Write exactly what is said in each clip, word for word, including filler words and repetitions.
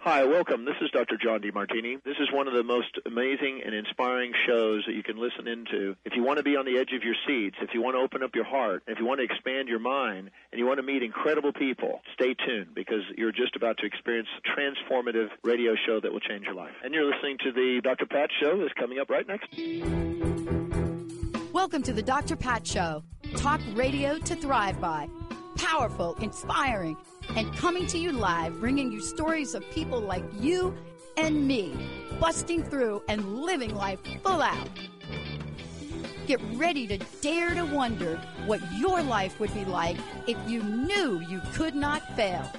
Hi, welcome. This is Doctor John DeMartini. This is one of the most amazing and inspiring shows that you can listen into. If you want to be on the edge of your seats, if you want to open up your heart, if you want to expand your mind, and you want to meet incredible people, stay tuned because you're just about to experience a transformative radio show that will change your life. And you're listening to the Doctor Pat Show that's coming up right next. Welcome to the Doctor Pat Show. Talk radio to thrive by. Powerful, inspiring, and coming to you live, bringing you stories of people like you and me, busting through and living life full out. Get ready to dare to wonder what your life would be like if you knew you could not fail.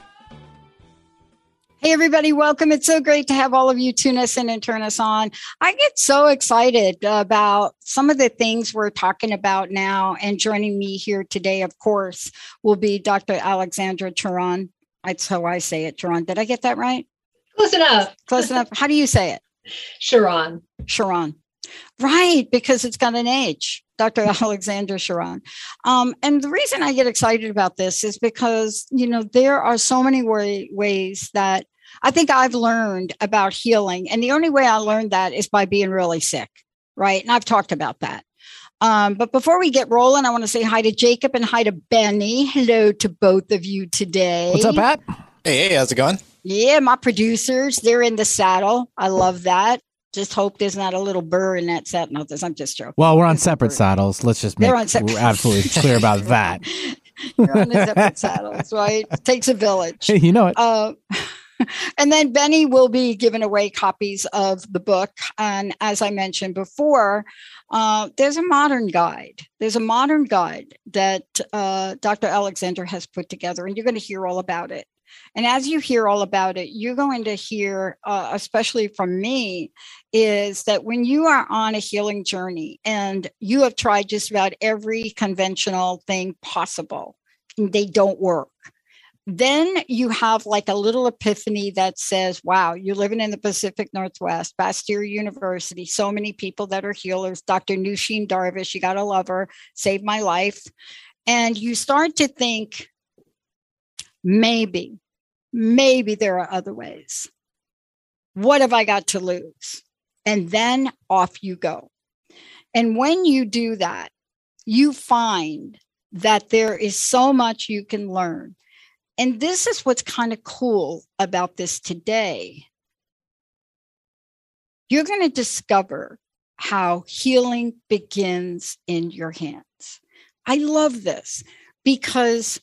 Hey, everybody, welcome. It's so great to have all of you tune us in and turn us on. I get so excited about some of the things we're talking about now. And joining me here today, of course, will be Doctor Alexandra Charan. That's how I say it, Charan. Did I get that right? Close enough. Close enough. How do you say it? Charan. Charan. Right, because it's got an H. Doctor Alexandra Charan. Um, and the reason I get excited about this is because, you know, there are so many way, ways that I think I've learned about healing. And the only way I learned that is by being really sick, right? And I've talked about that. Um, but before we get rolling, I want to say hi to Jacob and hi to Benny. Hello to both of you today. What's up, Pat? Hey, hey, how's it going? Yeah, my producers, they're in the saddle. I love that. Just hope there's not a little burr in that saddle. No, I'm just joking. Well, we're on separate saddles. Let's just make we're absolutely clear about that. You're on the separate saddles, right? It takes a village. You know it. Uh, and then Benny will be giving away copies of the book. And as I mentioned before, uh, there's a modern guide. There's a modern guide that uh, Doctor Alexander has put together, and you're going to hear all about it. And as you hear all about it, you're going to hear, uh, especially from me, is that when you are on a healing journey and you have tried just about every conventional thing possible, and they don't work, then you have like a little epiphany that says, wow, you're living in the Pacific Northwest, Bastyr University, so many people that are healers, Doctor Nushin Darvish, you got to love her, saved my life. And you start to think, maybe, maybe there are other ways. What have I got to lose? And then off you go. And when you do that, you find that there is so much you can learn. And this is what's kind of cool about this today. You're going to discover how healing begins in your hands. I love this because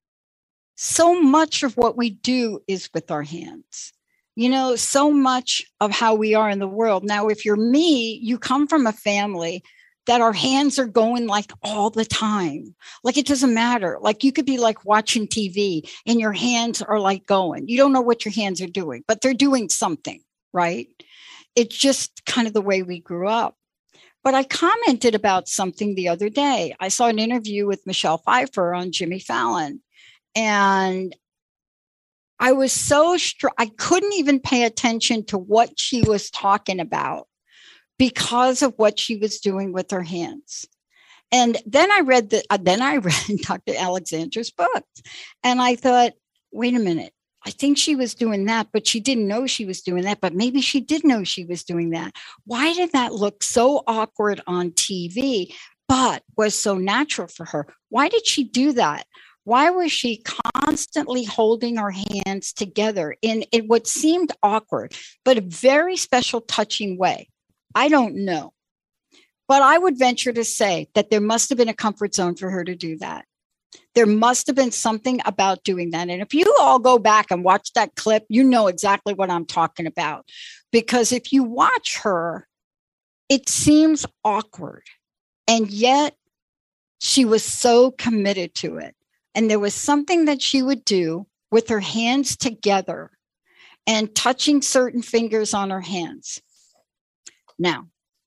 so much of what we do is with our hands. You know, so much of how we are in the world. Now, if you're me, you come from a family that our hands are going like all the time. Like it doesn't matter. Like you could be like watching T V and your hands are like going. You don't know what your hands are doing, but they're doing something, right? It's just kind of the way we grew up. But I commented about something the other day. I saw an interview with Michelle Pfeiffer on Jimmy Fallon. And I was so str- I couldn't even pay attention to what she was talking about because of what she was doing with her hands. And then I read the, uh, then I read Doctor Alexandra's book, and I thought, wait a minute, I think she was doing that, but she didn't know she was doing that. But maybe she did know she was doing that. Why did that look so awkward on T V, but was so natural for her? Why did she do that? Why was she constantly holding her hands together in, in what seemed awkward, but a very special touching way? I don't know. But I would venture to say that there must have been a comfort zone for her to do that. There must have been something about doing that. And if you all go back and watch that clip, you know exactly what I'm talking about. Because if you watch her, it seems awkward. And yet she was so committed to it. And there was something that she would do with her hands together and touching certain fingers on her hands. Now,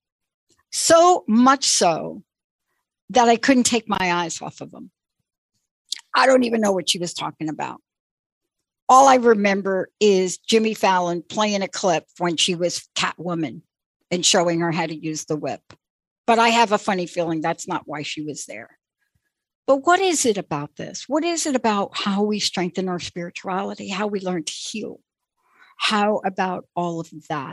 so much so that I couldn't take my eyes off of them. I don't even know what she was talking about. All I remember is Jimmy Fallon playing a clip when she was Catwoman and showing her how to use the whip. But I have a funny feeling that's not why she was there. But what is it about this? What is it about how we strengthen our spirituality, how we learn to heal, How about all of that?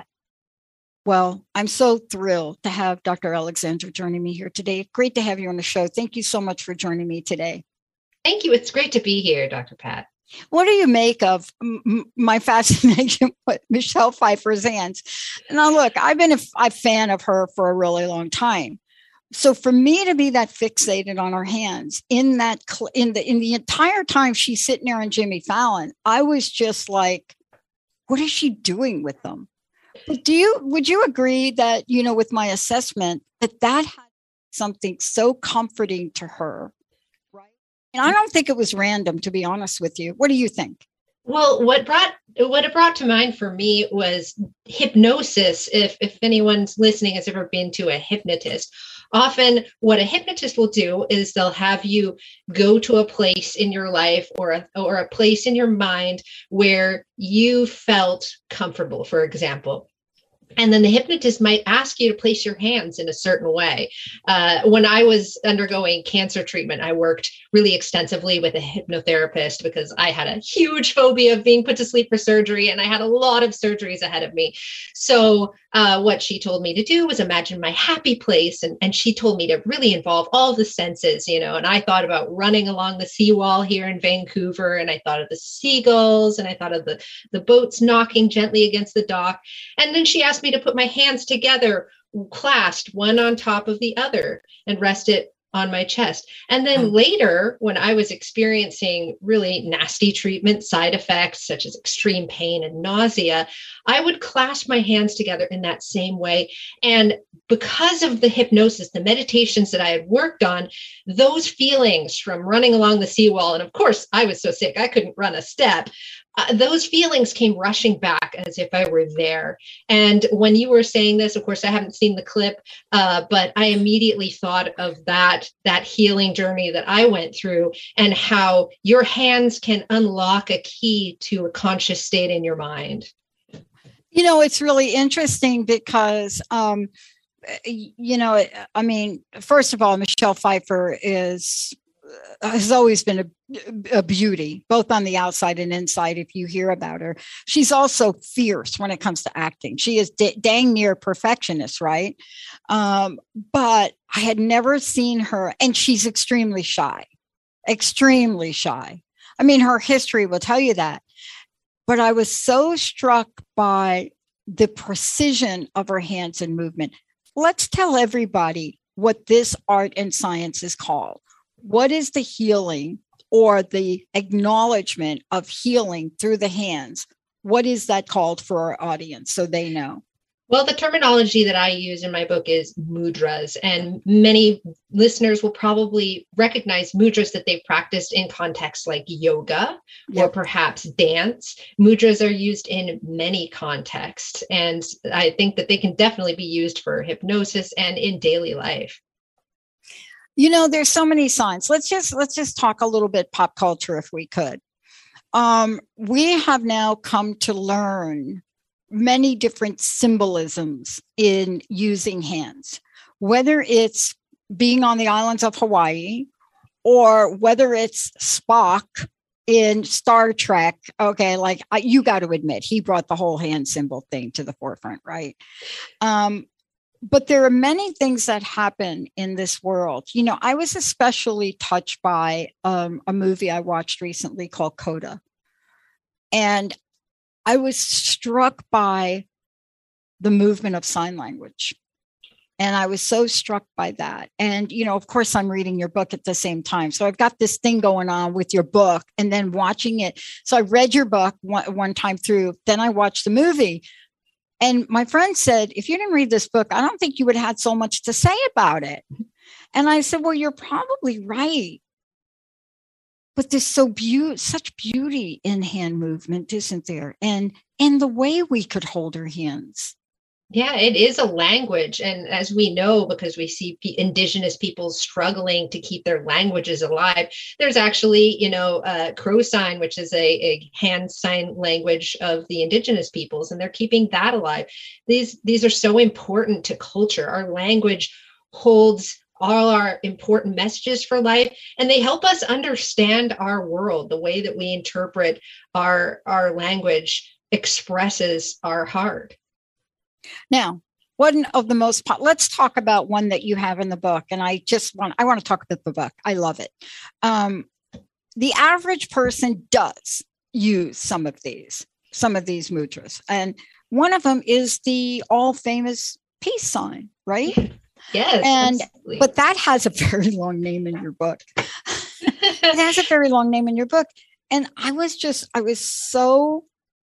Well, I'm so thrilled to have Doctor Alexandra joining me here today. Great to have you on the show. Thank you so much for joining me today. Thank you. It's great to be here, Doctor Pat. What do you make of m- my fascination with Michelle Pfeiffer's hands? Now, look, I've been a, a fan of her for a really long time. So for me to be that fixated on her hands in that cl- in the in the entire time she's sitting there on Jimmy Fallon, I was just like, what is she doing with them? But do you would you agree that, you know, with my assessment, that that had something so comforting to her, right? And I don't think it was random, to be honest with you. What do you think? Well, what brought what it brought to mind for me was hypnosis. If if anyone's listening has ever been to a hypnotist, often what a hypnotist will do is they'll have you go to a place in your life or a, or a place in your mind where you felt comfortable, for example. And then the hypnotist might ask you to place your hands in a certain way. Uh, when I was undergoing cancer treatment, I worked really extensively with a hypnotherapist because I had a huge phobia of being put to sleep for surgery, and I had a lot of surgeries ahead of me. So uh, what she told me to do was imagine my happy place. And, and she told me to really involve all the senses, you know, and I thought about running along the seawall here in Vancouver, and I thought of the seagulls, and I thought of the, the boats knocking gently against the dock. And then she asked me to put my hands together, clasped one on top of the other, and rest it on my chest. And then later, when I was experiencing really nasty treatment side effects, such as extreme pain and nausea, I would clasp my hands together in that same way. And because of the hypnosis, the meditations that I had worked on, those feelings from running along the seawall, and of course, I was so sick, I couldn't run a step. Uh, those feelings came rushing back as if I were there. And when you were saying this, of course, I haven't seen the clip, uh, but I immediately thought of that, that healing journey that I went through, and how your hands can unlock a key to a conscious state in your mind. You know, it's really interesting because, um, you know, I mean, first of all, Michelle Pfeiffer is has always been a, a beauty, both on the outside and inside. If you hear about her, she's also fierce when it comes to acting. She is d- dang near perfectionist, right? Um, but I had never seen her, and she's extremely shy, extremely shy. I mean, her history will tell you that. But I was so struck by the precision of her hands and movement. Let's tell everybody what this art and science is called. What is the healing or the acknowledgement of healing through the hands? What is that called for our audience so they know? Well, the terminology that I use in my book is mudras, and many listeners will probably recognize mudras that they've practiced in contexts like yoga, yep, or perhaps dance. Mudras are used in many contexts, and I think that they can definitely be used for hypnosis and in daily life. You know, there's so many signs. Let's just let's just talk a little bit pop culture if we could. Um, we have now come to learn many different symbolisms in using hands, whether it's being on the islands of Hawaii or whether it's Spock in Star Trek. Okay, like I, you got to admit, he brought the whole hand symbol thing to the forefront, right? Um, but there are many things that happen in this world. You know, I was especially touched by um, a movie I watched recently called Coda. And I was struck by the movement of sign language. And I was so struck by that. And, you know, of course, I'm reading your book at the same time. So I've got this thing going on with your book and then watching it. So I read your book one, one time through, then I watched the movie. And my friend said, if you didn't read this book, I don't think you would have had so much to say about it. And I said, well, you're probably right. But there's so be- such beauty in hand movement, isn't there? And and the way we could hold our hands. Yeah, it is a language. And as we know, because we see p- indigenous peoples struggling to keep their languages alive, there's actually, you know, uh, Crow sign, which is a, a hand sign language of the indigenous peoples, and they're keeping that alive. These, these are so important to culture. Our language holds all our important messages for life, and they help us understand our world, the way that we interpret our, our language expresses our heart. Now, one of the most, po- let's talk about one that you have in the book. And I just want, I want to talk about the book. I love it. Um, the average person does use some of these, some of these mudras. And one of them is the all famous peace sign, right? Yes. And, absolutely. but that has a very long name in your book. It has a very long name in your book. And I was just, I was so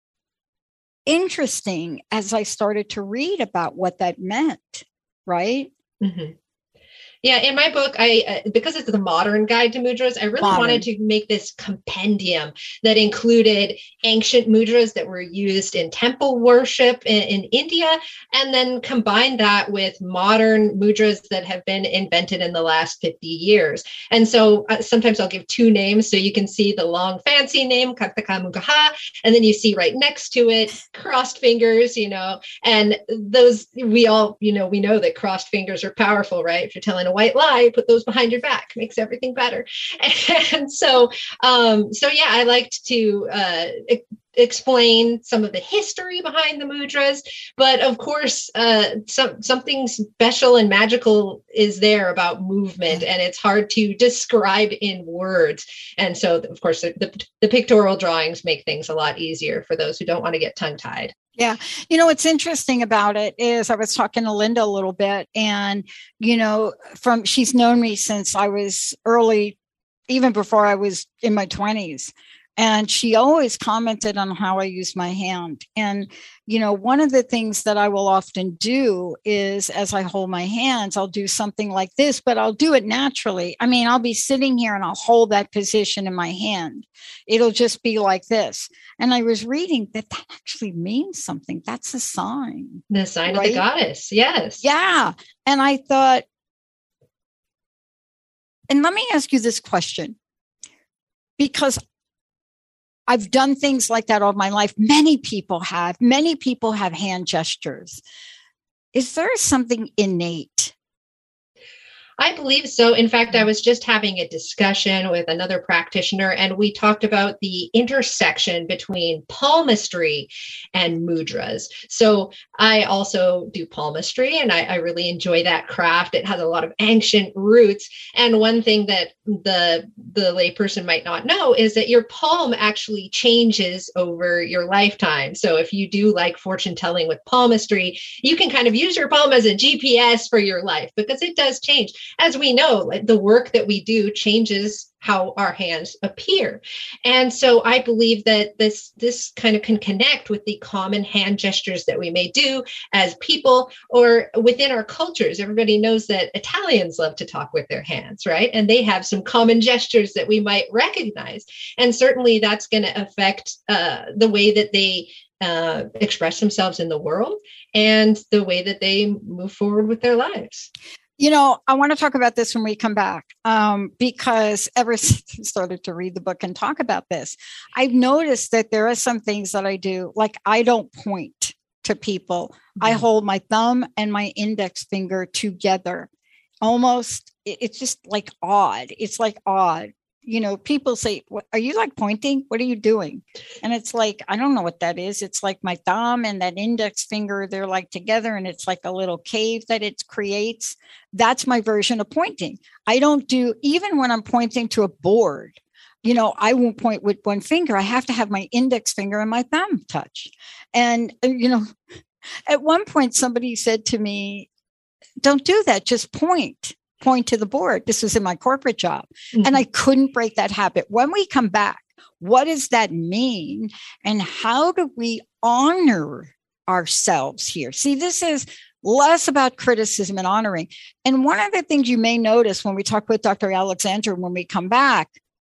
interesting as I started to read about what that meant, right? Mm-hmm. Yeah, in my book, I uh, because it's the modern guide to mudras, I really modern. wanted to make this compendium that included ancient mudras that were used in temple worship in, in India, and then combine that with modern mudras that have been invented in the last fifty years. And so uh, sometimes I'll give two names so you can see the long fancy name, Kartaka Mugaha, and then you see right next to it, crossed fingers, you know, and those, we all, you know, we know that crossed fingers are powerful, right? If you're telling a white lie, put those behind your back, makes everything better. And so, um, so yeah, I liked to uh, e- explain some of the history behind the mudras, but of course, uh, some something special and magical is there about movement, and it's hard to describe in words. And so, of course, the, the, the pictorial drawings make things a lot easier for those who don't want to get tongue-tied. Yeah. You know, what's interesting about it is I was talking to Linda a little bit, and, you know, from she's known me since I was early, even before I was in my twenties. And she always commented on how I use my hand. And, you know, one of the things that I will often do is as I hold my hands, I'll do something like this, but I'll do it naturally. I mean, I'll be sitting here and I'll hold that position in my hand. It'll just be like this. And I was reading that that actually means something. That's a sign. The sign right? of the goddess. Yes. Yeah. And I thought, and let me ask you this question, because I've done things like that all my life. Many people have. Many people have hand gestures. Is there something innate? I believe so. In fact, I was just having a discussion with another practitioner, and we talked about the intersection between palmistry and mudras. So I also do palmistry, and I, I really enjoy that craft. It has a lot of ancient roots. And one thing that the, the layperson might not know is that your palm actually changes over your lifetime. So if you do like fortune telling with palmistry, you can kind of use your palm as a G P S for your life, because it does change. As we know, like the work that we do changes how our hands appear. And so I believe that this, this kind of can connect with the common hand gestures that we may do as people or within our cultures. Everybody knows that Italians love to talk with their hands, right? And they have some common gestures that we might recognize. And certainly that's going to affect uh, the way that they uh, express themselves in the world and the way that they move forward with their lives. You know, I want to talk about this when we come back, um, because ever since I started to read the book and talk about this, I've noticed that there are some things that I do, like I don't point to people. Mm-hmm. I hold my thumb and my index finger together. Almost, it's just like odd. It's like odd. You know, people say, what, are you like pointing? What are you doing? And it's like, I don't know what that is. It's like my thumb and that index finger, they're like together, and it's like a little cave that it creates. That's my version of pointing. I don't do, even when I'm pointing to a board, you know, I won't point with one finger. I have to have my index finger and my thumb touch. And, you know, at one point, somebody said to me, don't do that, just point. point to the board. This was in my corporate job. Mm-hmm. And I couldn't break that habit. When we come back, what does that mean? And how do we honor ourselves here? See, this is less about criticism and honoring. And one of the things you may notice when we talk with Doctor Alexandra, when we come back,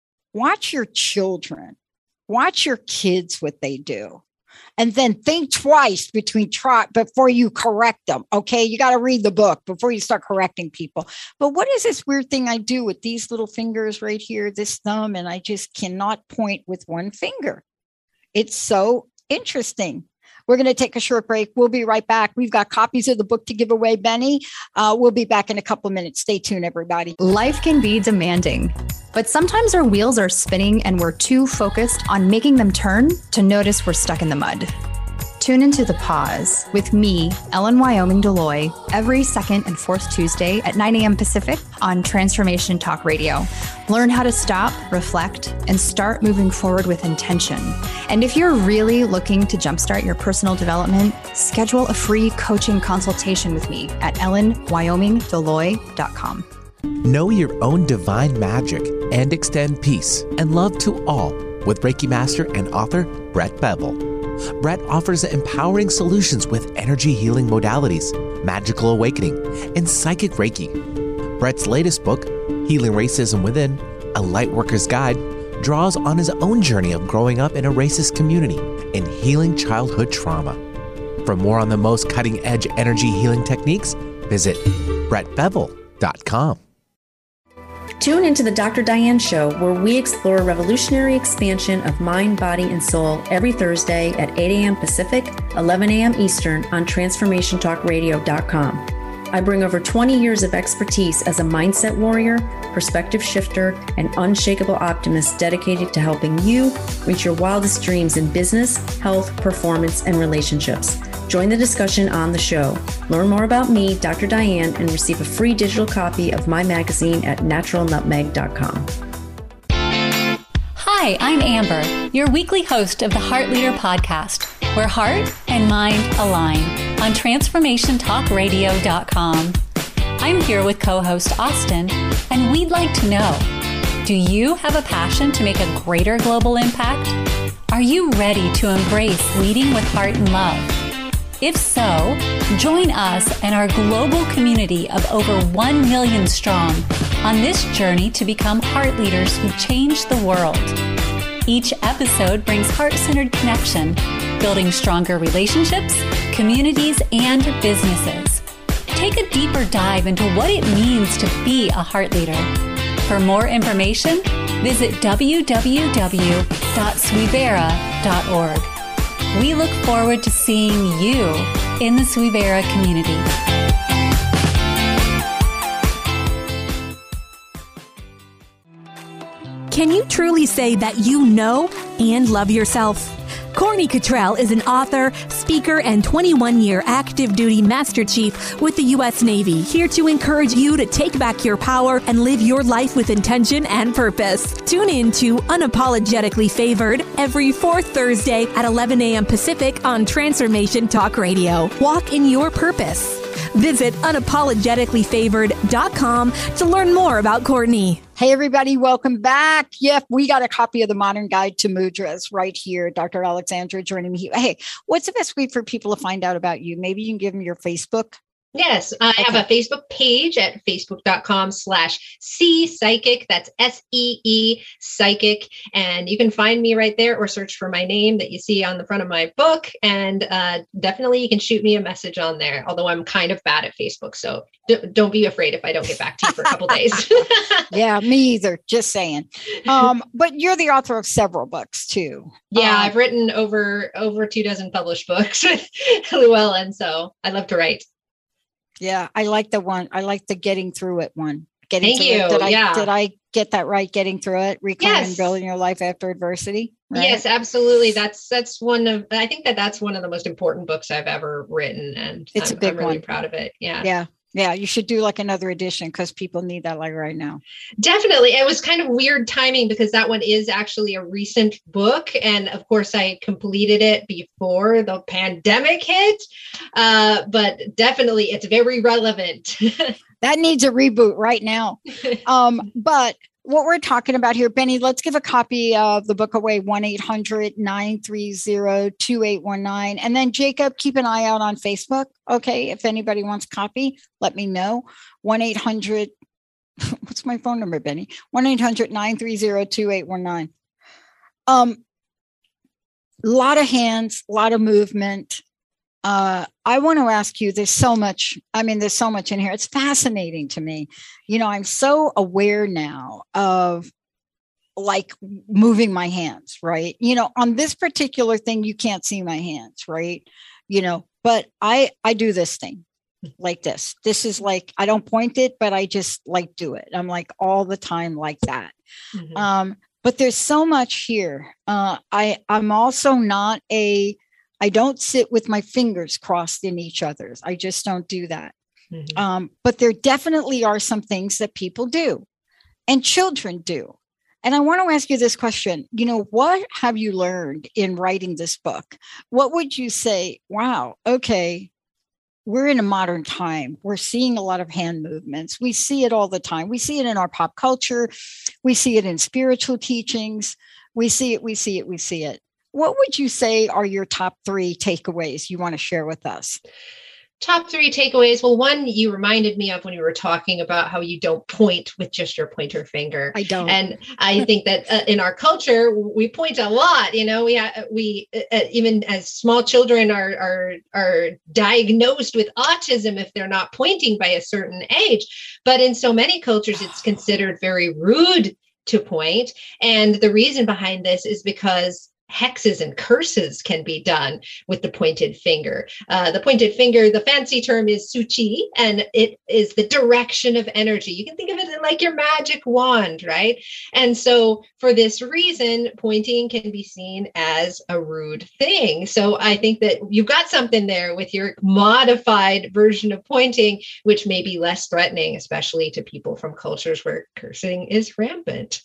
watch your children, watch your kids, what they do. And then think twice between try before you correct them. Okay, you got to read the book before you start correcting people. But what is this weird thing I do with these little fingers right here, this thumb, and I just cannot point with one finger? It's so interesting. We're going to take a short break. We'll be right back. We've got copies of the book to give away, Benny. Uh, we'll be back in a couple of minutes. Stay tuned, everybody. Life can be demanding, but sometimes our wheels are spinning and we're too focused on making them turn to notice we're stuck in the mud. Tune into The Pause with me, Ellen Wyoming Deloy, every second and fourth Tuesday at nine a.m. Pacific on Transformation Talk Radio. Learn how to stop, reflect, and start moving forward with intention. And if you're really looking to jumpstart your personal development, schedule a free coaching consultation with me at ellen wyoming deloy dot com. Know your own divine magic and extend peace and love to all with Reiki Master and author Brett Bevel. Brett offers empowering solutions with energy healing modalities, magical awakening, and psychic Reiki. Brett's latest book, Healing Racism Within, A Lightworker's Guide, draws on his own journey of growing up in a racist community and healing childhood trauma. For more on the most cutting-edge energy healing techniques, visit brett bevel dot com. Tune into the Doctor Diane Show, where we explore revolutionary expansion of mind, body, and soul every Thursday at eight a.m. Pacific, eleven a.m. Eastern on transformation talk radio dot com. I bring over twenty years of expertise as a mindset warrior, perspective shifter, and unshakable optimist dedicated to helping you reach your wildest dreams in business, health, performance, and relationships. Join the discussion on the show. Learn more about me, Doctor Diane, and receive a free digital copy of my magazine at natural nutmeg dot com. Hi, I'm Amber, your weekly host of the Heart Leader podcast, where heart and mind align on transformation talk radio dot com. I'm here with co-host Austin, and we'd like to know, do you have a passion to make a greater global impact? Are you ready to embrace leading with heart and love? If so, join us and our global community of over one million strong on this journey to become heart leaders who change the world. Each episode brings heart-centered connection, building stronger relationships, communities, and businesses. Take a deeper dive into what it means to be a heart leader. For more information, visit w w w dot swivera dot org. We look forward to seeing you in the Swivera community. Can you truly say that you know and love yourself? Courtney Cottrell is an author, speaker, and twenty-one-year active duty Master Chief with the U S Navy, here to encourage you to take back your power and live your life with intention and purpose. Tune in to Unapologetically Favored every fourth Thursday at eleven a.m. Pacific on Transformation Talk Radio. Walk in your purpose. Visit unapologetically favored dot com to learn more about Courtney. Hey, everybody, welcome back. Yep, we got a copy of the Modern Guide to Mudras right here. Doctor Alexandra joining me here. Hey, what's the best way for people to find out about you? Maybe you can give them your Facebook. Yes, I okay. have a Facebook page at facebook.com slash C Psychic. That's S E E Psychic. And you can find me right there or search for my name that you see on the front of my book. And uh, definitely you can shoot me a message on there, although I'm kind of bad at Facebook. So d- don't be afraid if I don't get back to you for a couple days. Yeah, me either. Just saying. Um, but you're the author of several books too. Yeah, um, I've written over, over two dozen published books with Llewellyn. So I love to write. Yeah, I like the one. I like the getting through it one. Getting Thank through you. It. Did I, yeah. Did I get that right? Getting through it, reclaiming, yes. building your life after adversity. Right? Yes, absolutely. That's that's one of. I think that that's one of the most important books I've ever written, and it's I'm, a big I'm really one. proud of it. Yeah. Yeah. Yeah, you should do like another edition because people need that like right now. Definitely. It was kind of weird timing because that one is actually a recent book. And of course, I completed it before the pandemic hit. Uh, but definitely, it's very relevant. That needs a reboot right now. Um, but what we're talking about here, Benny, let's give a copy of the book away, one eight hundred nine three zero two eight one nine. And then Jacob, keep an eye out on Facebook. Okay. If anybody wants a copy, let me know. one eight hundred, what's my phone number, Benny? one eight hundred nine three zero two eight one nine. Um, a lot of hands, a lot of movement. Uh, I want to ask you, there's so much, I mean, there's so much in here. It's fascinating to me. You know, I'm so aware now of like moving my hands, right? You know, on this particular thing, you can't see my hands, right? You know, but I, I do this thing like this. This is like, I don't point it, but I just like do it. I'm like all the time like that. Mm-hmm. Um, but there's so much here. Uh, I, I'm also not a, I don't sit with my fingers crossed in each other's. I just don't do that. Mm-hmm. Um, but there definitely are some things that people do and children do. And I want to ask you this question. You know, what have you learned in writing this book? What would you say, wow, okay, we're in a modern time. We're seeing a lot of hand movements. We see it all the time. We see it in our pop culture. We see it in spiritual teachings. We see it, we see it, we see it. What would you say are your top three takeaways you want to share with us? Top three takeaways. Well, one you reminded me of when you were talking about how you don't point with just your pointer finger. I don't. And I think that uh, in our culture, we point a lot. You know, we ha- we uh, even as small children are are are diagnosed with autism if they're not pointing by a certain age. But in so many cultures, it's considered very rude to point. And the reason behind this is because hexes and curses can be done with the pointed finger. Uh, the pointed finger, the fancy term is suchi, and it is the direction of energy. You can think of it like your magic wand, right? And so for this reason, pointing can be seen as a rude thing. So I think that you've got something there with your modified version of pointing, which may be less threatening, especially to people from cultures where cursing is rampant.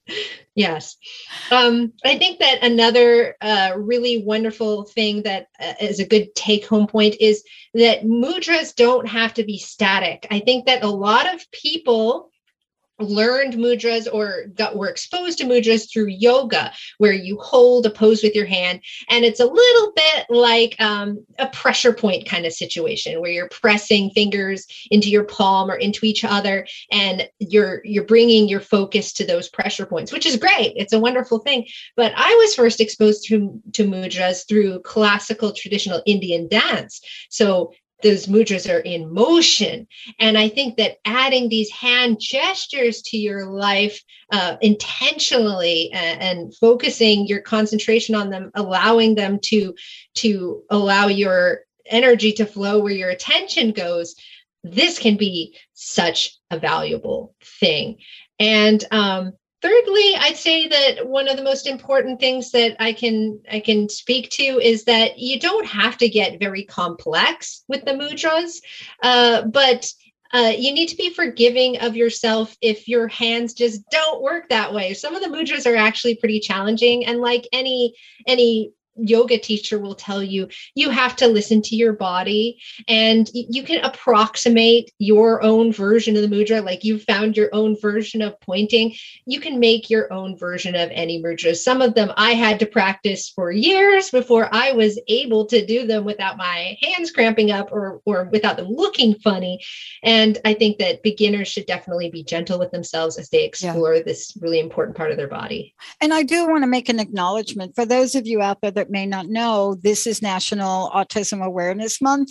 Yes. Um, I think that another uh, really wonderful thing that uh, is a good take-home point is that mudras don't have to be static. I think that a lot of people learned mudras or got were exposed to mudras through yoga, where you hold a pose with your hand, and it's a little bit like um, a pressure point kind of situation where you're pressing fingers into your palm or into each other, and you're you're bringing your focus to those pressure points, which is great. It's a wonderful thing. But I was first exposed to to mudras through classical traditional Indian dance. So those mudras are in motion. And I think that adding these hand gestures to your life uh, intentionally and, and focusing your concentration on them, allowing them to, to allow your energy to flow where your attention goes, this can be such a valuable thing. And um, thirdly, I'd say that one of the most important things that I can I can speak to is that you don't have to get very complex with the mudras, uh, but uh, you need to be forgiving of yourself if your hands just don't work that way. Some of the mudras are actually pretty challenging, and like any any yoga teacher will tell you, you have to listen to your body, and you can approximate your own version of the mudra. Like you found your own version of pointing, you can make your own version of any mudra. Some of them I had to practice for years before I was able to do them without my hands cramping up or or without them looking funny. And I think that beginners should definitely be gentle with themselves as they explore yeah. this really important part of their body. And I do want to make an acknowledgement for those of you out there that may not know, this is National Autism Awareness Month,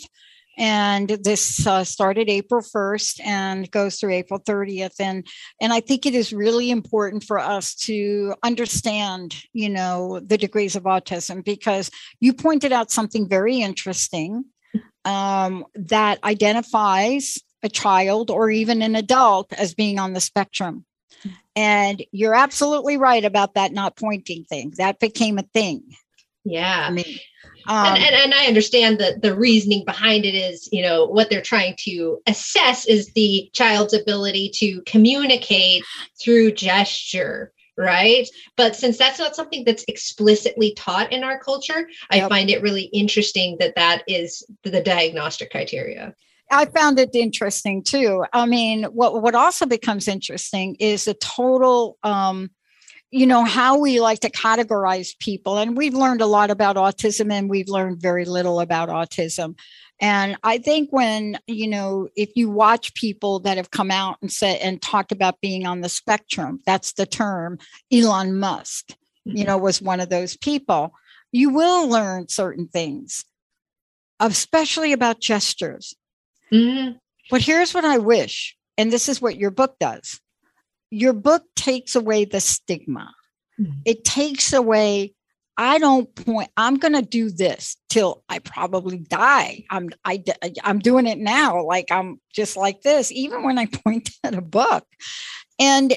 and this uh, started April first and goes through April thirtieth. And and I think it is really important for us to understand, you know, the degrees of autism, because you pointed out something very interesting um, that identifies a child or even an adult as being on the spectrum. And you're absolutely right about that not pointing thing. That became a thing. Yeah. I mean, um, and, and, and I understand that the reasoning behind it is, you know, what they're trying to assess is the child's ability to communicate through gesture, right? But since that's not something that's explicitly taught in our culture, I yep. find it really interesting that that is the diagnostic criteria. I found it interesting too. I mean, what, what also becomes interesting is the total, um, you know, how we like to categorize people. And we've learned a lot about autism, and we've learned very little about autism. And I think when, you know, if you watch people that have come out and said and talked about being on the spectrum, that's the term. Elon Musk, mm-hmm. you know, was one of those people. You will learn certain things, especially about gestures. Mm-hmm. But here's what I wish, and this is what your book does. your book takes away the stigma. Mm-hmm. It takes away, I don't point, I'm going to do this till I probably die. I'm, I, I'm doing it now. Like I'm just like this, even when I point at a book. And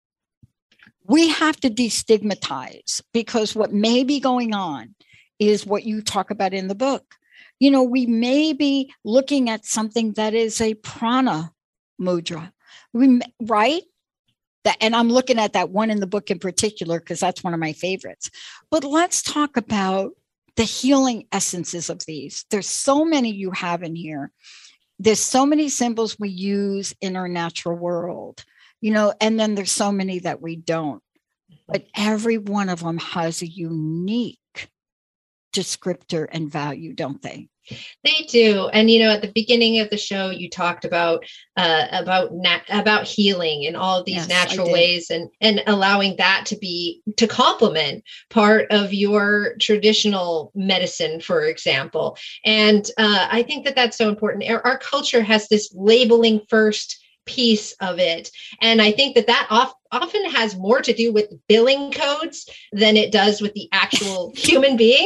we have to destigmatize, because what may be going on is what you talk about in the book. You know, we may be looking at something that is a prana mudra, we, right? That, and I'm looking at that one in the book in particular, because that's one of my favorites. But let's talk about the healing essences of these. There's so many you have in here. There's so many symbols we use in our natural world, you know, and then there's so many that we don't. But every one of them has a unique descriptor and value, don't they? They do. And, you know, at the beginning of the show, you talked about uh, about nat- about healing in all of these yes, natural ways, and, and allowing that to be to complement part of your traditional medicine, for example. And uh, I think that that's so important. Our, our culture has this labeling first piece of it. And I think that that off, often has more to do with billing codes than it does with the actual human being.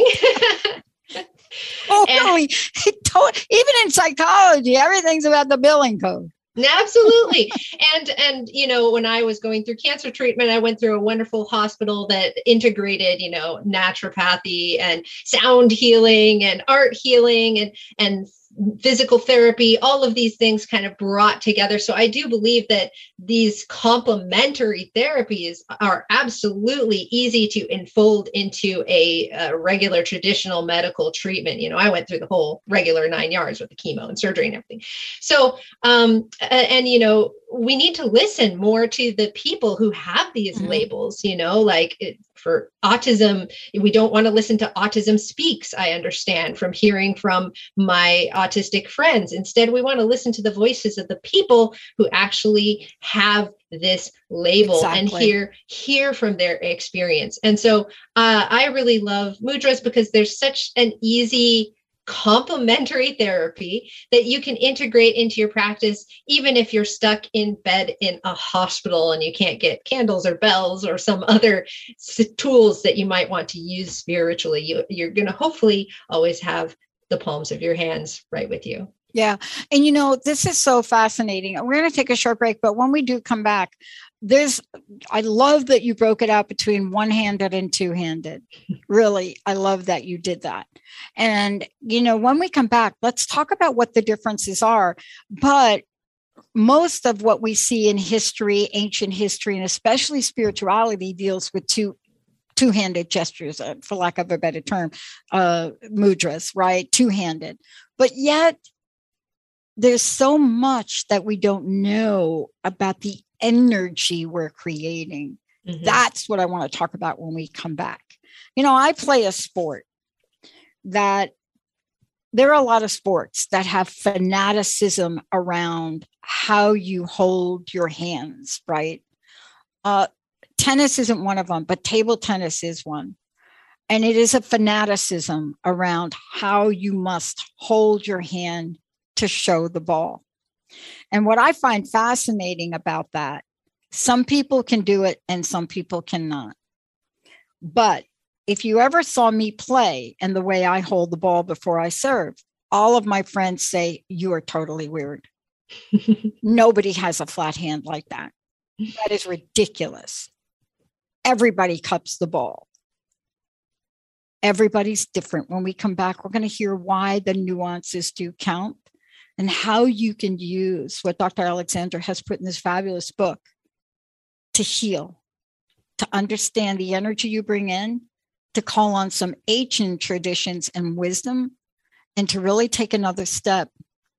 Oh, really? Even in psychology, everything's about the billing code. Absolutely. And, and, you know, when I was going through cancer treatment, I went through a wonderful hospital that integrated, you know, naturopathy and sound healing and art healing and, and physical therapy, all of these things kind of brought together. So I do believe that these complementary therapies are absolutely easy to enfold into a, a regular traditional medical treatment. You know, I went through the whole regular nine yards with the chemo and surgery and everything. So, um, and, you know, we need to listen more to the people who have these mm-hmm. labels, you know, like it, for autism, we don't want to listen to Autism Speaks, I understand, from hearing from my autistic friends. Instead, we want to listen to the voices of the people who actually have this label exactly. and hear hear from their experience. And so uh, I really love mudras because there's such an easy complementary therapy that you can integrate into your practice, even if you're stuck in bed in a hospital and you can't get candles or bells or some other tools that you might want to use spiritually. You, you're going to hopefully always have the palms of your hands right with you. Yeah. And, you know, this is so fascinating. We're going to take a short break, but when we do come back, there's, I love that you broke it out between one-handed and two-handed. Really, I love that you did that. And, you know, when we come back, let's talk about what the differences are. But most of what we see in history, ancient history, and especially spirituality deals with two two-handed gestures, uh, for lack of a better term, uh, mudras, right? Two-handed. But yet, there's so much that we don't know about the energy we're creating. Mm-hmm. That's what I want to talk about when we come back. You know, I play a sport that there are a lot of sports that have fanaticism around how you hold your hands, right? Uh, tennis isn't one of them, but table tennis is one. And it is a fanaticism around how you must hold your hand to show the ball. And what I find fascinating about that, some people can do it and some people cannot. But if you ever saw me play and the way I hold the ball before I serve, all of my friends say, you are totally weird. Nobody has a flat hand like that. That is ridiculous. Everybody cups the ball. Everybody's different. When we come back, we're going to hear why the nuances do count and how you can use what Doctor Alexandra has put in this fabulous book to heal, to understand the energy you bring in, to call on some ancient traditions and wisdom, and to really take another step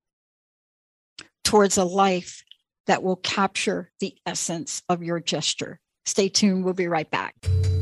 towards a life that will capture the essence of your gesture. Stay tuned. We'll be right back.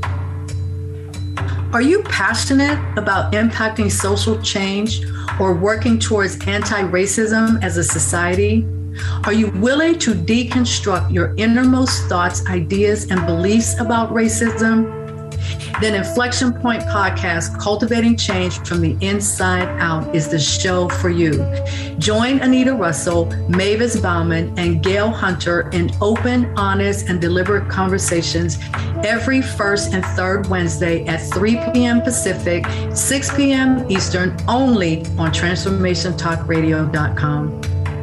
Are you passionate about impacting social change or working towards anti-racism as a society? Are you willing to deconstruct your innermost thoughts, ideas, and beliefs about racism? then Inflection Point Podcast, Cultivating Change from the Inside Out, is the show for you. Join Anita Russell, Mavis Bauman, and Gail Hunter in open, honest, and deliberate conversations every first and third Wednesday at three p.m. Pacific, six p.m. Eastern, only on transformation talk radio dot com.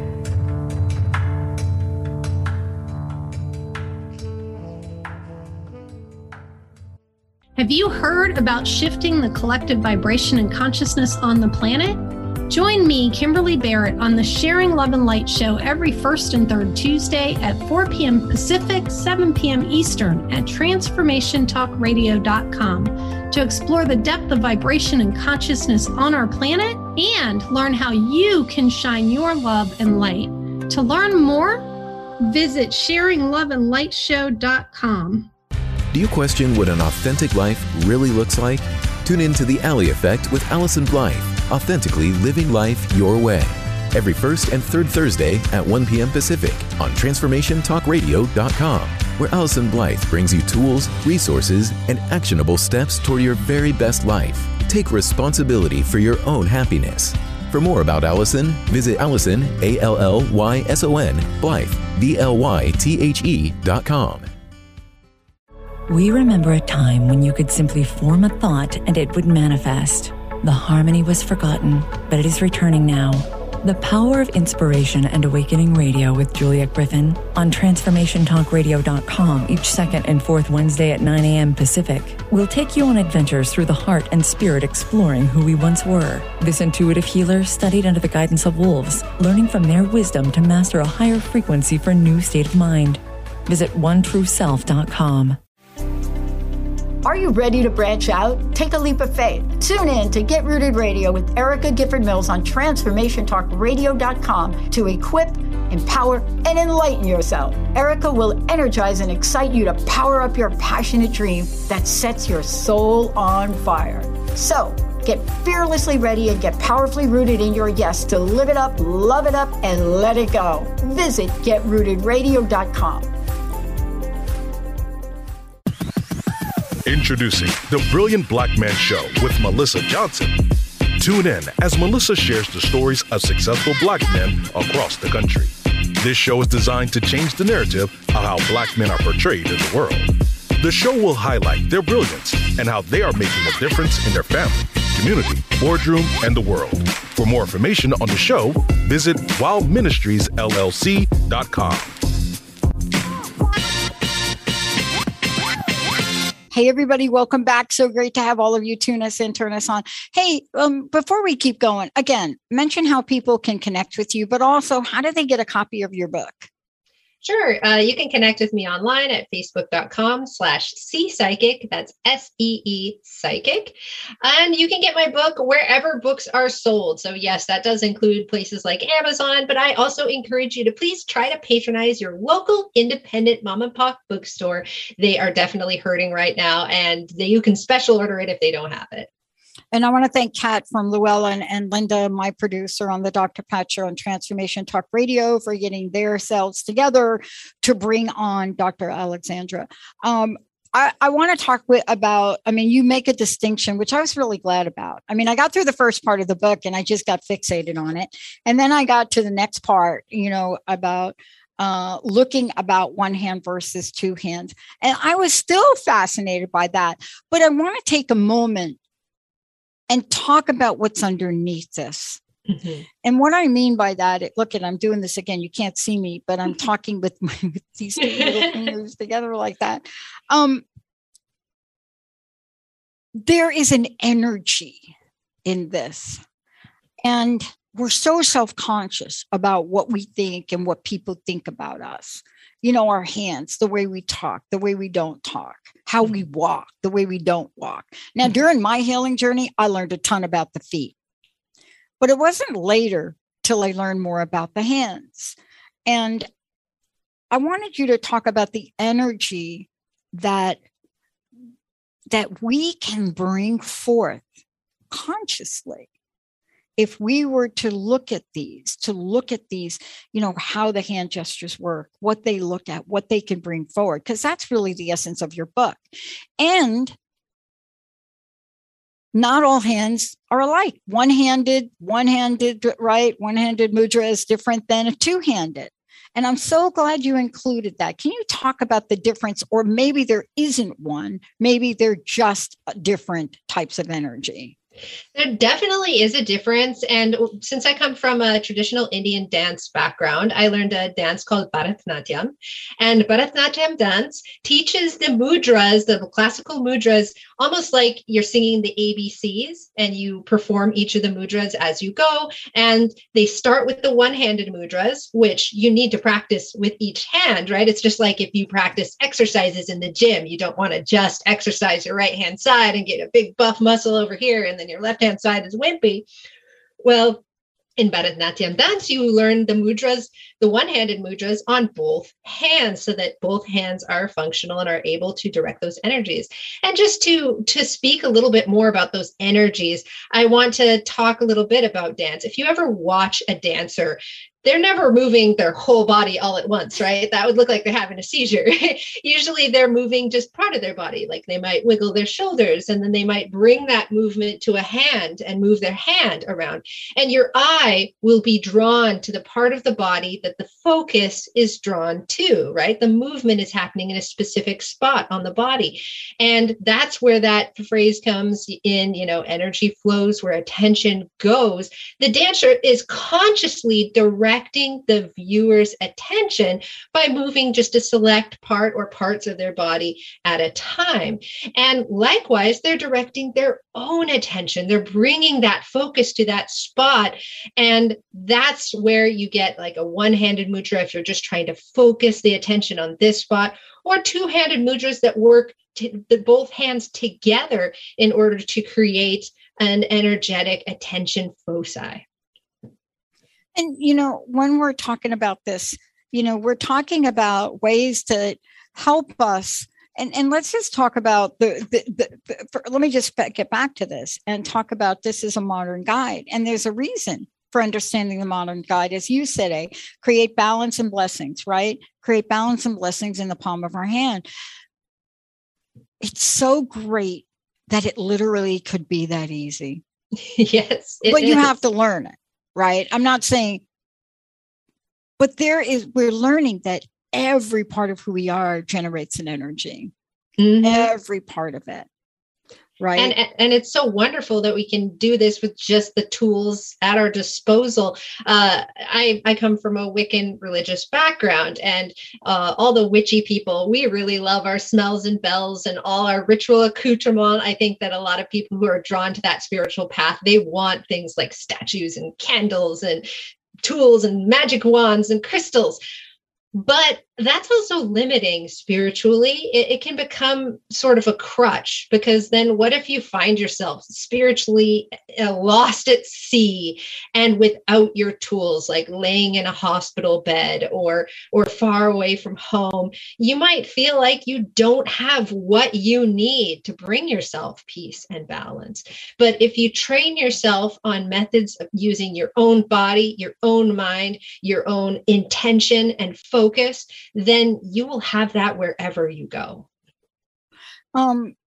Have you heard about shifting the collective vibration and consciousness on the planet? Join me, Kimberly Barrett, on the Sharing Love and Light show every first and third Tuesday at four p.m. Pacific, seven p.m. Eastern at transformation talk radio dot com to explore the depth of vibration and consciousness on our planet and learn how you can shine your love and light. To learn more, visit sharing love and light show dot com. Do you question what an authentic life really looks like? Tune in to The Alley Effect with Allison Blythe, authentically living life your way. Every first and third Thursday at one p.m. Pacific on transformation talk radio dot com, where Allison Blythe brings you tools, resources, and actionable steps toward your very best life. Take responsibility for your own happiness. For more about Allison, visit Allison, A L L Y S O N, Blythe, B L Y T H E dot com. We remember a time when you could simply form a thought and it would manifest. The harmony was forgotten, but it is returning now. The Power of Inspiration and Awakening Radio with Juliet Griffin on transformation talk radio dot com each second and fourth Wednesday at nine a.m. Pacific. We'll take you on adventures through the heart and spirit, exploring who we once were. This intuitive healer studied under the guidance of wolves, learning from their wisdom to master a higher frequency for a new state of mind. Visit one true self dot com. Are you ready to branch out? Take a leap of faith. Tune in to Get Rooted Radio with Erica Gifford Mills on transformation talk radio dot com to equip, empower, and enlighten yourself. Erica will energize and excite you to power up your passionate dream that sets your soul on fire. So, get fearlessly ready and get powerfully rooted in your yes to live it up, love it up, and let it go. Visit get rooted radio dot com. Introducing The Brilliant Black Man Show with Melissa Johnson. Tune in as Melissa shares the stories of successful black men across the country. This show is designed to change the narrative of how black men are portrayed in the world. The show will highlight their brilliance and how they are making a difference in their family, community, boardroom, and the world. For more information on the show, visit wild ministries L L C dot com. Hey, everybody, welcome back. So great to have all of you tune us in, turn us on. Hey, um, before we keep going, again, mention how people can connect with you, but also how do they get a copy of your book? Sure. Uh, you can connect with me online at facebook dot com slash see psychic. That's S E E psychic. And you can get my book wherever books are sold. So yes, that does include places like Amazon, but I also encourage you to please try to patronize your local independent mom and pop bookstore. They are definitely hurting right now, and they, you can special order it if they don't have it. And I want to thank Kat from Llewellyn and Linda, my producer on the Doctor Pat Show on Transformation Talk Radio, for getting their selves together to bring on Doctor Alexandra. Um, I, I want to talk with, about, I mean, you make a distinction, which I was really glad about. I mean, I got through the first part of the book and I just got fixated on it. And then I got to the next part, you know, about uh, looking about one hand versus two hands. And I was still fascinated by that. But I want to take a moment and talk about what's underneath this. Mm-hmm. And what I mean by that, it, look, and I'm doing this again, you can't see me, but I'm talking with, my, with these two little fingers together like that. Um, there is an energy in this. And we're so self-conscious about what we think and what people think about us. You know, our hands, the way we talk, the way we don't talk, how we walk, the way we don't walk. Now, during my healing journey, I learned a ton about the feet, but it wasn't later till I learned more about the hands. And I wanted you to talk about the energy that, that we can bring forth consciously. If we were to look at these, to look at these, you know, how the hand gestures work, what they look at, what they can bring forward, because that's really the essence of your book. And not all hands are alike. One-handed, one-handed, right? One-handed mudra is different than a two-handed. And I'm so glad you included that. Can you talk about the difference? Or maybe there isn't one. Maybe they're just different types of energy. There definitely is a difference. And since I come from a traditional Indian dance background, I learned a dance called Bharatanatyam. And Bharatanatyam dance teaches the mudras, the classical mudras, almost like you're singing the A B Cs and you perform each of the mudras as you go. And they start with the one-handed mudras, which you need to practice with each hand, right? It's just like if you practice exercises in the gym, you don't want to just exercise your right-hand side and get a big buff muscle over here and then your left-hand side is wimpy. Well, in Bharatanatyam dance, you learn the mudras, the one-handed mudras on both hands so that both hands are functional and are able to direct those energies. And just to, to speak a little bit more about those energies, I want to talk a little bit about dance. If you ever watch a dancer, they're never moving their whole body all at once, right? That would look like they're having a seizure. Usually they're moving just part of their body. Like they might wiggle their shoulders and then they might bring that movement to a hand and move their hand around. And your eye will be drawn to the part of the body that the focus is drawn to, right? The movement is happening in a specific spot on the body. And that's where that phrase comes in, you know, energy flows where attention goes. The dancer is consciously directing the viewer's attention by moving just a select part or parts of their body at a time. And likewise, they're directing their own attention. They're bringing that focus to that spot. And that's where you get like a one-handed mudra if you're just trying to focus the attention on this spot, or two-handed mudras that work to the both hands together in order to create an energetic attention foci. And, you know, when we're talking about this, you know, we're talking about ways to help us. And, and let's just talk about the, the, the, the for, let me just get back to this and talk about this as a modern guide. And there's a reason for understanding the modern guide. As you said, A, create balance and blessings, right? Create balance and blessings in the palm of our hand. It's so great that it literally could be that easy. Yes. But you have to learn it. Right. I'm not saying, but there is, we're learning that every part of who we are generates an energy, mm-hmm. every part of it. Right. And, and it's so wonderful that we can do this with just the tools at our disposal. Uh, I, I come from a Wiccan religious background, and uh, all the witchy people, we really love our smells and bells and all our ritual accoutrement. I think that a lot of people who are drawn to that spiritual path, they want things like statues and candles and tools and magic wands and crystals. But that's also limiting spiritually. It, it can become sort of a crutch, because then what if you find yourself spiritually lost at sea and without your tools, like laying in a hospital bed or, or far away from home? You might feel like you don't have what you need to bring yourself peace and balance. But if you train yourself on methods of using your own body, your own mind, your own intention and focus, then you will have that wherever you go. Um,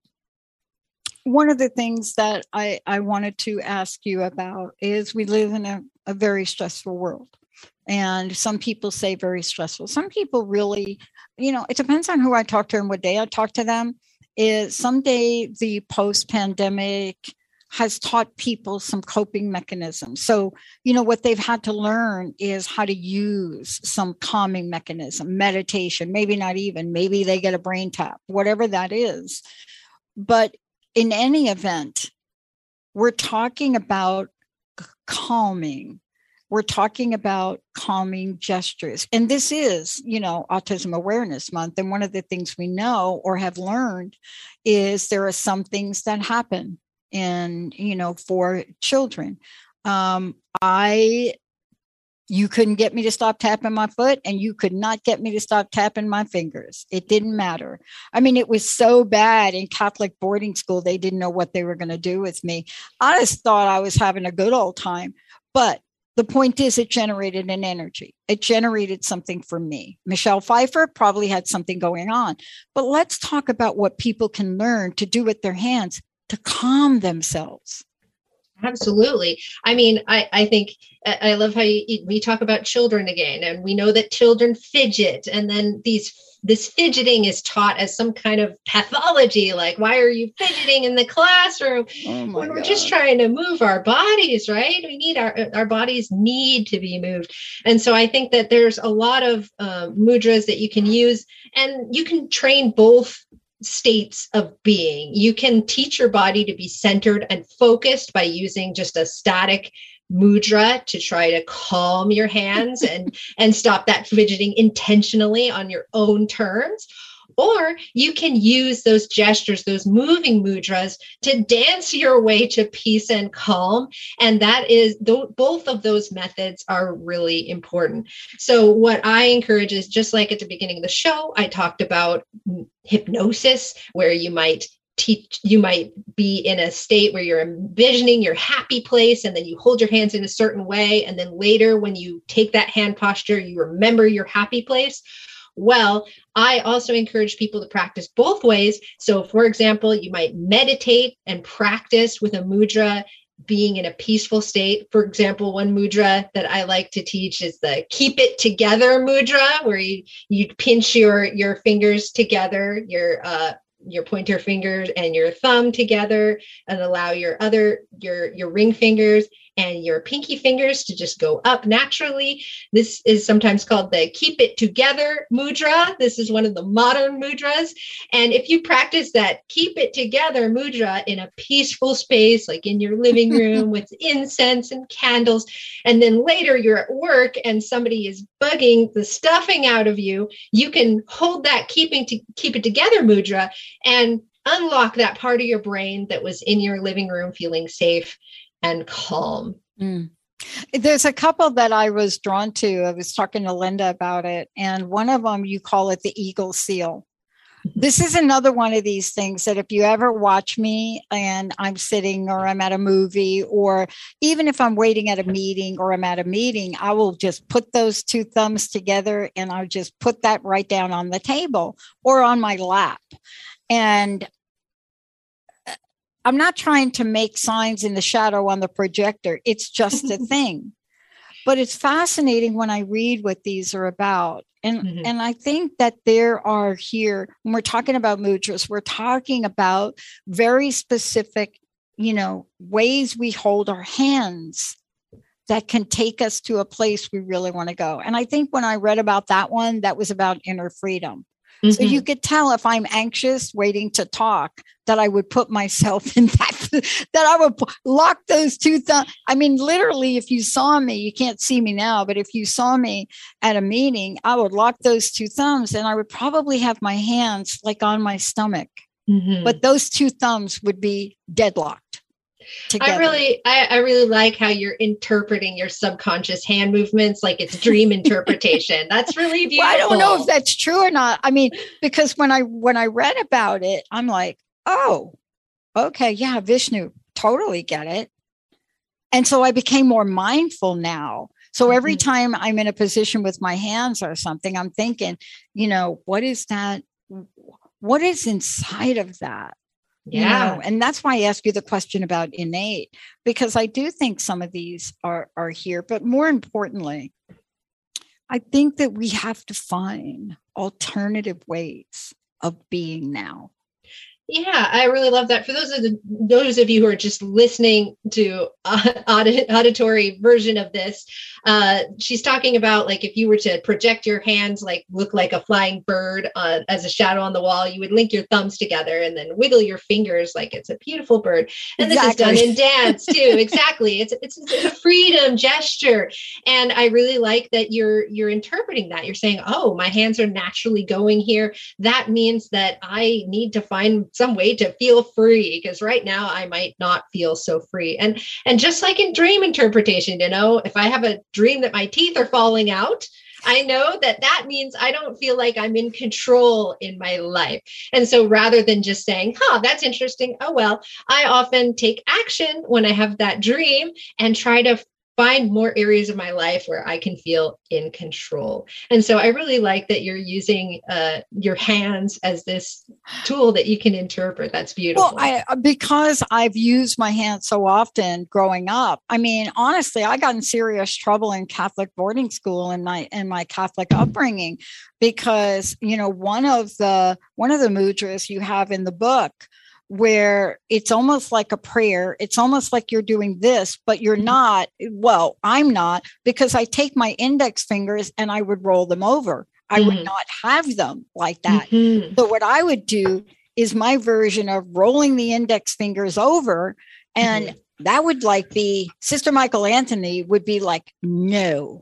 one of the things that I, I wanted to ask you about is we live in a, a very stressful world. And some people say very stressful. Some people really, you know, it depends on who I talk to and what day I talk to them. Is someday the post-pandemic has taught people some coping mechanisms. So, you know, what they've had to learn is how to use some calming mechanism, meditation, maybe not even, maybe they get a brain tap, whatever that is. But in any event, we're talking about calming. We're talking about calming gestures. And this is, you know, Autism Awareness Month. And one of the things we know or have learned is there are some things that happen in, you know, for children. Um, I, you couldn't get me to stop tapping my foot, and you could not get me to stop tapping my fingers. It didn't matter. I mean, it was so bad in Catholic boarding school, they didn't know what they were going to do with me. I just thought I was having a good old time. But the point is, it generated an energy. It generated something for me. Michelle Pfeiffer probably had something going on. But let's talk about what people can learn to do with their hands to calm themselves. Absolutely. I mean, I, I think I love how you, we talk about children again, and we know that children fidget, and then these this fidgeting is taught as some kind of pathology. Like, why are you fidgeting in the classroom oh when God. we're just trying to move our bodies, right? We need our, our bodies need to be moved. And so I think that there's a lot of uh, mudras that you can use, and you can train both states of being. You can teach your body to be centered and focused by using just a static mudra to try to calm your hands and and stop that fidgeting intentionally on your own terms. Or you can use those gestures, those moving mudras, to dance your way to peace and calm. And that is, th- both of those methods are really important. So what I encourage is, just like at the beginning of the show, I talked about hypnosis, where you might teach, you might be in a state where you're envisioning your happy place, and then you hold your hands in a certain way. And then later, when you take that hand posture, you remember your happy place. Well, I also encourage people to practice both ways. So, for example, you might meditate and practice with a mudra being in a peaceful state. For example, one mudra that I like to teach is the keep it together mudra, where you, you pinch your, your fingers together, your uh, your pointer fingers and your thumb together, and allow your other, your, your ring fingers and your pinky fingers to just go up naturally. This is sometimes called the keep it together mudra. This is one of the modern mudras. And if you practice that keep it together mudra in a peaceful space, like in your living room with incense and candles, and then later you're at work and somebody is bugging the stuffing out of you, you can hold that keeping to keep it together mudra and unlock that part of your brain that was in your living room feeling safe and calm. Mm. There's a couple that I was drawn to. I was talking to Linda about it. And one of them, you call it the eagle seal. This is another one of these things that if you ever watch me and I'm sitting or I'm at a movie, or even if I'm waiting at a meeting or I'm at a meeting, I will just put those two thumbs together and I'll just put that right down on the table or on my lap. And I'm not trying to make signs in the shadow on the projector. It's just a thing. But it's fascinating when I read what these are about. And, mm-hmm. and I think that there are here, when we're talking about mudras, we're talking about very specific, you know, ways we hold our hands that can take us to a place we really want to go. And I think when I read about that one, that was about inner freedom. Mm-hmm. So you could tell if I'm anxious waiting to talk, that I would put myself in that, that I would lock those two thumbs. I mean, literally, if you saw me, you can't see me now, but if you saw me at a meeting, I would lock those two thumbs and I would probably have my hands like on my stomach, mm-hmm. but those two thumbs would be deadlocked together. I really, I, I really like how you're interpreting your subconscious hand movements like it's dream interpretation. That's really beautiful. Well, I don't know if that's true or not. I mean, because when I when I read about it, I'm like, oh, okay, yeah, Vishnu, totally get it. And so I became more mindful now. So every mm-hmm. time I'm in a position with my hands or something, I'm thinking, you know, what is that? What is inside of that? Yeah. You know, and that's why I ask you the question about innate, because I do think some of these are, are here. But more importantly, I think that we have to find alternative ways of being now. Yeah, I really love that. For those of the, those of you who are just listening to uh, audit, auditory version of this, uh, she's talking about like if you were to project your hands, like look like a flying bird uh, as a shadow on the wall, you would link your thumbs together and then wiggle your fingers like it's a beautiful bird. And exactly. This is done in dance too. Exactly. It's, it's it's a freedom gesture, and I really like that you're you're interpreting that. You're saying, oh, my hands are naturally going here. That means that I need to find some way to feel free, because right now I might not feel so free. And and just like in dream interpretation, you know, if I have a dream that my teeth are falling out, I know that that means I don't feel like I'm in control in my life. And so rather than just saying, huh, that's interesting, oh, well, I often take action when I have that dream and try to find more areas of my life where I can feel in control. And so I really like that you're using uh, your hands as this tool that you can interpret. That's beautiful. Well, I, because I've used my hands so often growing up. I mean, honestly, I got in serious trouble in Catholic boarding school in my in my Catholic upbringing because, you know, one of the one of the mudras you have in the book where it's almost like a prayer. It's almost like you're doing this, but you're not. Well, I'm not, because I take my index fingers and I would roll them over. I mm-hmm. would not have them like that. Mm-hmm. So what I would do is my version of rolling the index fingers over, and mm-hmm. that would like be, Sister Michael Anthony would be like, no.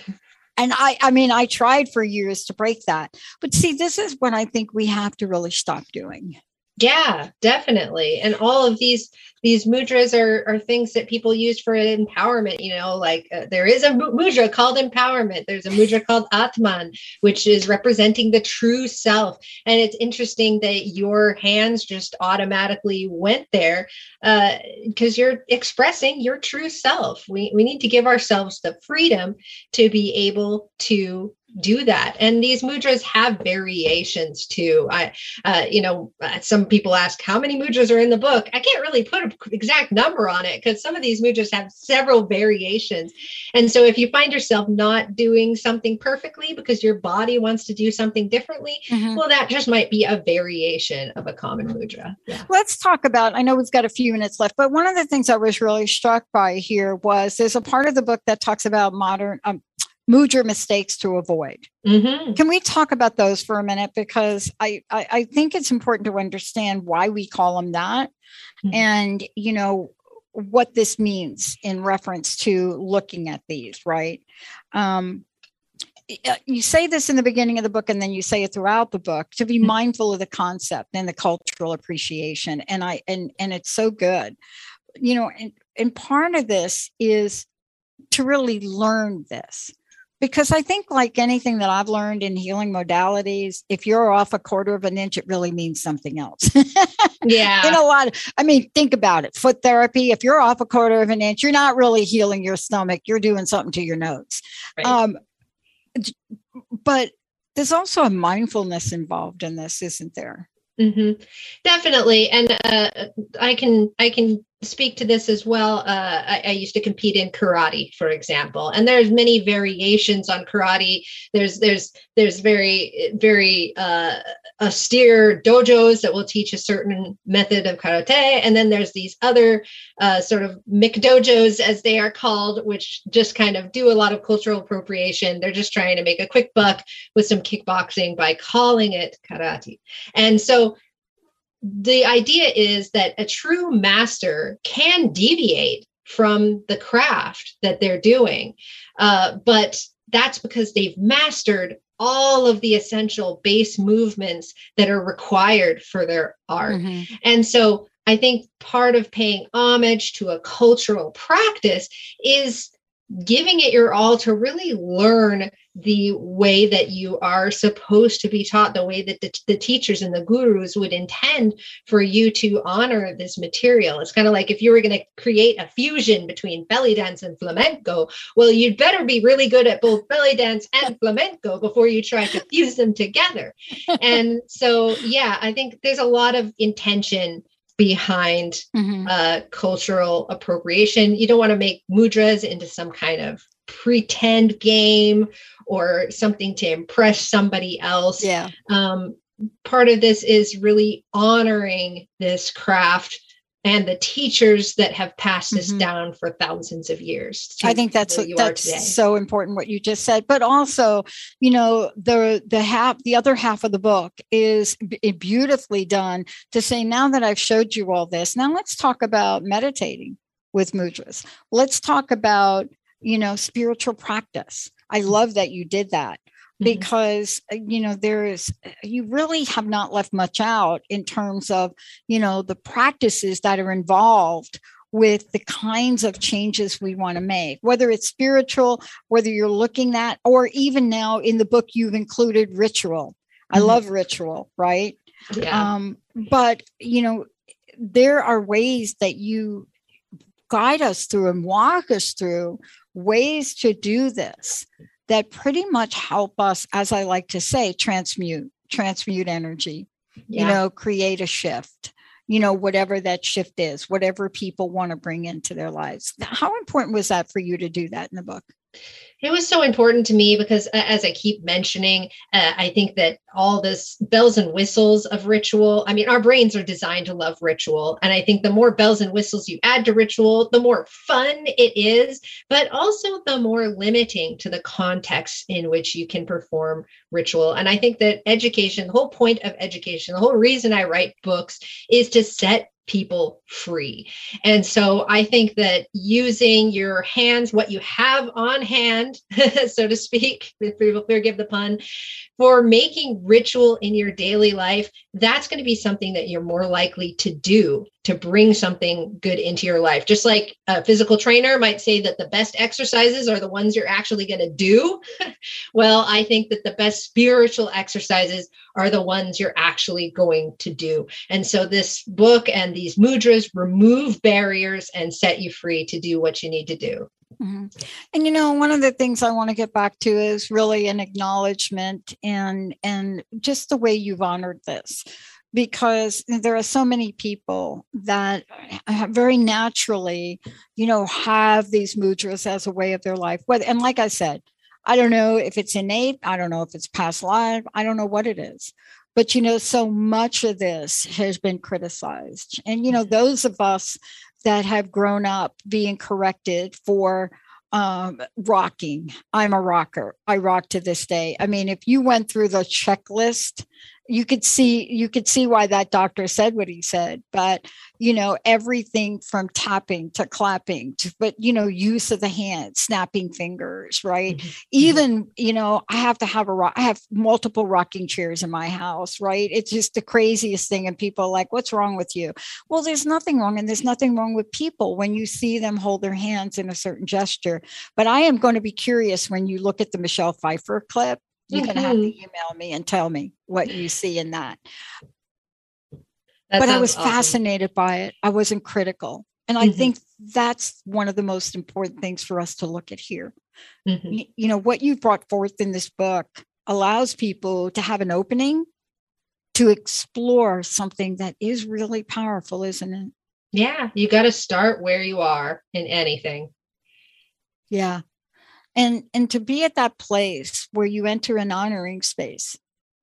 And I, I mean, I tried for years to break that. But see, this is what I think we have to really stop doing. Yeah, definitely. And all of these these mudras are, are things that people use for empowerment. You know, like uh, there is a mudra called empowerment. There's a mudra called Atman, which is representing the true self. And it's interesting that your hands just automatically went there because uh, you're expressing your true self. We, we need to give ourselves the freedom to be able to do that. And these mudras have variations too. I, uh, you know, some people ask how many mudras are in the book. I can't really put an exact number on it because some of these mudras have several variations. And so if you find yourself not doing something perfectly because your body wants to do something differently, mm-hmm. well, that just might be a variation of a common mudra. Yeah. Let's talk about, I know we've got a few minutes left, but one of the things I was really struck by here was there's a part of the book that talks about modern, um, mudra mistakes to avoid. Mm-hmm. Can we talk about those for a minute? Because I, I, I think it's important to understand why we call them that mm-hmm. and, you know, what this means in reference to looking at these, right? Um, you say this in the beginning of the book, and then you say it throughout the book, to be mm-hmm. mindful of the concept and the cultural appreciation. And I, and, and it's so good, you know, and, and part of this is to really learn this. Because I think like anything that I've learned in healing modalities, if you're off a quarter of an inch, it really means something else. Yeah. In a lot of, I mean, think about it. Foot therapy, if you're off a quarter of an inch, you're not really healing your stomach. You're doing something to your nose. Right. Um, but there's also a mindfulness involved in this, isn't there? Mm-hmm. Definitely. And uh, I can, I can speak to this as well. Uh, I, I used to compete in karate, for example, and there's many variations on karate. There's, there's, there's very, very uh, austere dojos that will teach a certain method of karate. And then there's these other uh, sort of McDojos, as they are called, which just kind of do a lot of cultural appropriation. They're just trying to make a quick buck with some kickboxing by calling it karate. And so the idea is that a true master can deviate from the craft that they're doing, uh, but that's because they've mastered all of the essential base movements that are required for their art. Mm-hmm. And so I think part of paying homage to a cultural practice is giving it your all to really learn the way that you are supposed to be taught, the way that the, the teachers and the gurus would intend for you to honor this material. It's kind of like if you were going to create a fusion between belly dance and flamenco, well, you'd better be really good at both belly dance and flamenco before you try to fuse them together. And so, yeah, I think there's a lot of intention behind mm-hmm. uh, cultural appropriation. You don't want to make mudras into some kind of pretend game or something to impress somebody else. Yeah. Um, part of this is really honoring this craft and the teachers that have passed this mm-hmm. down for thousands of years. I think that's that's so important what you just said. But also, you know, the the half the other half of the book is b- beautifully done to say, now that I've showed you all this, now let's talk about meditating with mudras. Let's talk about, you know, spiritual practice. I love that you did that. Because, you know, there's, you really have not left much out in terms of, you know, the practices that are involved with the kinds of changes we want to make, whether it's spiritual, whether you're looking at, or even now in the book, you've included ritual. I mm-hmm. love ritual, right? Yeah. Um, but, you know, there are ways that you guide us through and walk us through ways to do this that pretty much help us, as I like to say, transmute, transmute energy, yeah. you know, create a shift, you know, whatever that shift is, whatever people want to bring into their lives. How important was that for you to do that in the book? It was so important to me because, as I keep mentioning, uh, I think that all this bells and whistles of ritual, I mean, our brains are designed to love ritual. And I think the more bells and whistles you add to ritual, the more fun it is, but also the more limiting to the context in which you can perform ritual. And I think that education, the whole point of education, the whole reason I write books is to set people free. And so I think that using your hands, what you have on hand, so to speak, forgive the pun, for making ritual in your daily life, that's going to be something that you're more likely to do to bring something good into your life. Just like a physical trainer might say that the best exercises are the ones you're actually going to do. Well, I think that the best spiritual exercises are the ones you're actually going to do. And so this book and these mudras remove barriers and set you free to do what you need to do. Mm-hmm. And, you know, one of the things I want to get back to is really an acknowledgement and, and just the way you've honored this, because there are so many people that very naturally, you know, have these mudras as a way of their life. And like I said, I don't know if it's innate. I don't know if it's past life. I don't know what it is. But, you know, so much of this has been criticized. And, you know, those of us that have grown up being corrected for um, rocking. I'm a rocker. I rock to this day. I mean, if you went through the checklist, you could see, you could see why that doctor said what he said. But, you know, everything from tapping to clapping, to, but, you know, use of the hand, snapping fingers, right? Mm-hmm. Even, you know, I have to have a rock. I have multiple rocking chairs in my house, right? It's just the craziest thing. And people are like, what's wrong with you? Well, there's nothing wrong. And there's nothing wrong with people when you see them hold their hands in a certain gesture. But I am going to be curious when you look at the Michelle Pfeiffer clip. You're mm-hmm. going to have to email me and tell me what you see in that. that but I was awesome. fascinated by it. I wasn't critical. And I mm-hmm. think that's one of the most important things for us to look at here. Mm-hmm. You, you know, what you brought forth in this book allows people to have an opening to explore something that is really powerful, isn't it? Yeah, you got to start where you are in anything. Yeah. And and to be at that place where you enter an honoring space,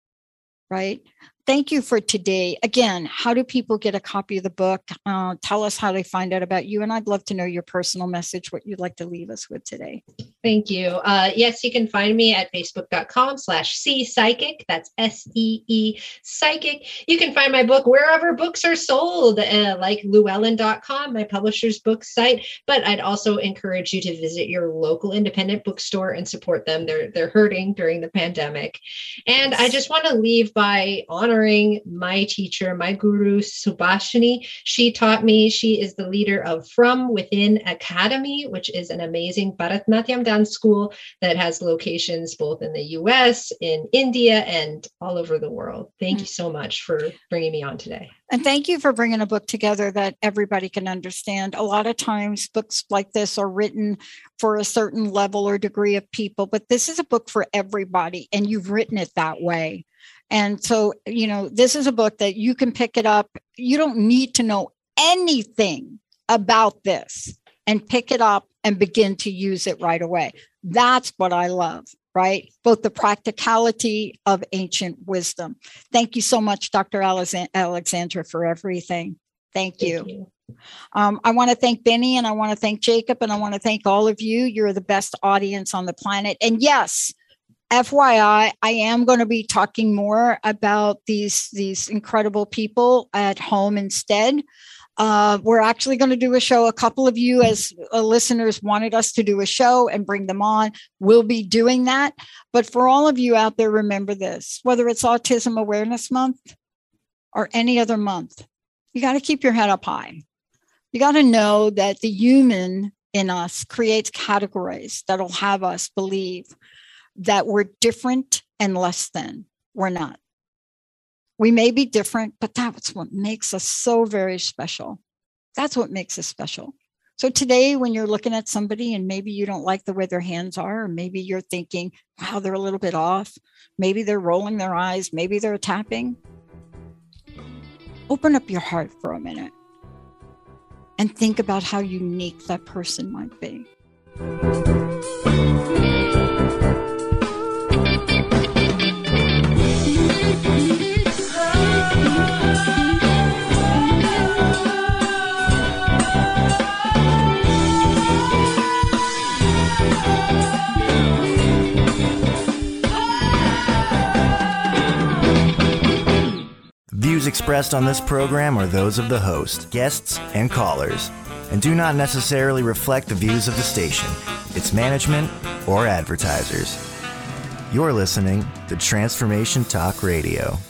right? Thank you for today. Again, how do people get a copy of the book? Uh, tell us how they find out about you. And I'd love to know your personal message, what you'd like to leave us with today. Thank you. Uh, yes, you can find me at facebook.com slash C Psychic. That's S E E Psychic. You can find my book wherever books are sold, uh, like Llewellyn dot com, my publisher's book site. But I'd also encourage you to visit your local independent bookstore and support them. They're, they're hurting during the pandemic. And I just want to leave by honoring my teacher, my guru, Subhashini. She taught me, she is the leader of From Within Academy, which is an amazing Bharatanatyam dance school that has locations both in the U S, in India, and all over the world. Thank mm-hmm. you so much for bringing me on today. And thank you for bringing a book together that everybody can understand. A lot of times books like this are written for a certain level or degree of people, but this is a book for everybody, and you've written it that way. And so, you know, this is a book that you can pick it up. You don't need to know anything about this and pick it up and begin to use it right away. That's what I love, right? Both the practicality of ancient wisdom. Thank you so much, Doctor Alexandra, for everything. Thank you. Thank you. Um, I want to thank Benny, and I want to thank Jacob, and I want to thank all of you. You're the best audience on the planet. And yes, F Y I, I am going to be talking more about these, these incredible people at home instead. Uh, we're actually going to do a show. A couple of you as uh, listeners wanted us to do a show and bring them on. We'll be doing that. But for all of you out there, remember this, whether it's Autism Awareness Month or any other month, you got to keep your head up high. You got to know that the human in us creates categories that'll have us believe that we're different and less than. We're not. We may be different, but that's what makes us so very special. That's what makes us special. So today, when you're looking at somebody and maybe you don't like the way their hands are, or maybe you're thinking, wow, they're a little bit off. Maybe they're rolling their eyes. Maybe they're tapping. Open up your heart for a minute and think about how unique that person might be. Views expressed on this program are those of the host, guests, and callers, and do not necessarily reflect the views of the station, its management, or advertisers. You're listening to Transformation Talk Radio.